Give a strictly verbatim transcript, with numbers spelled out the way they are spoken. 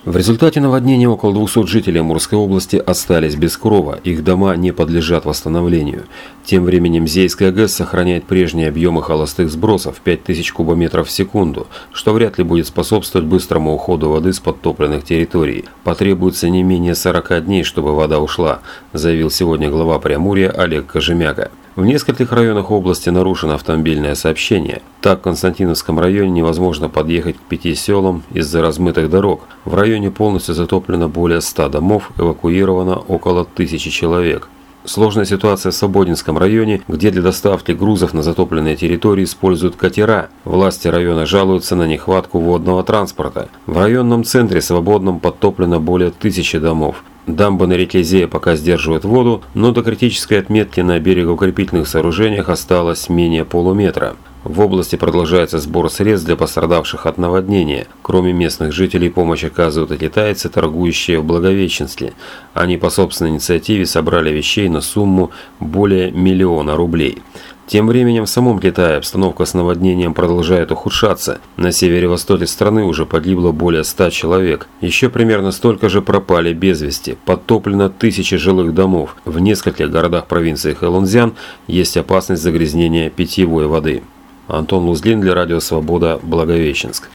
В результате наводнения около двухсот жителей Амурской области остались без крова, их дома не подлежат восстановлению. Тем временем Зейская ГЭС сохраняет прежние объемы холостых сбросов пять тысяч кубометров в секунду, что вряд ли будет способствовать быстрому уходу воды с подтопленных территорий. Потребуется не менее сорока дней, чтобы вода ушла, заявил сегодня глава Преамурья Олег Кожемяка. В нескольких районах области нарушено автомобильное сообщение. Так, в Константиновском районе невозможно подъехать к пяти селам из-за размытых дорог. В районе полностью затоплено более ста домов, эвакуировано около тысячи человек. Сложная ситуация в Свободинском районе, где для доставки грузов на затопленные территории используют катера. Власти района жалуются на нехватку водного транспорта. В районном центре Свободном подтоплено более тысячи домов. Дамбы на реке Зея пока сдерживают воду, но до критической отметки на берегоукрепительных сооружениях осталось менее полуметра. В области продолжается сбор средств для пострадавших от наводнения. Кроме местных жителей, помощь оказывают и китайцы, торгующие в Благовещенске. Они по собственной инициативе собрали вещей на сумму более миллиона рублей. Тем временем в самом Китае обстановка с наводнением продолжает ухудшаться. На северо-востоке страны уже погибло более ста человек. Еще примерно столько же пропали без вести. Подтоплено тысячи жилых домов. В нескольких городах провинции Хэлунцзян есть опасность загрязнения питьевой воды. Антон Лузлин для Радио Свобода, Благовещенск.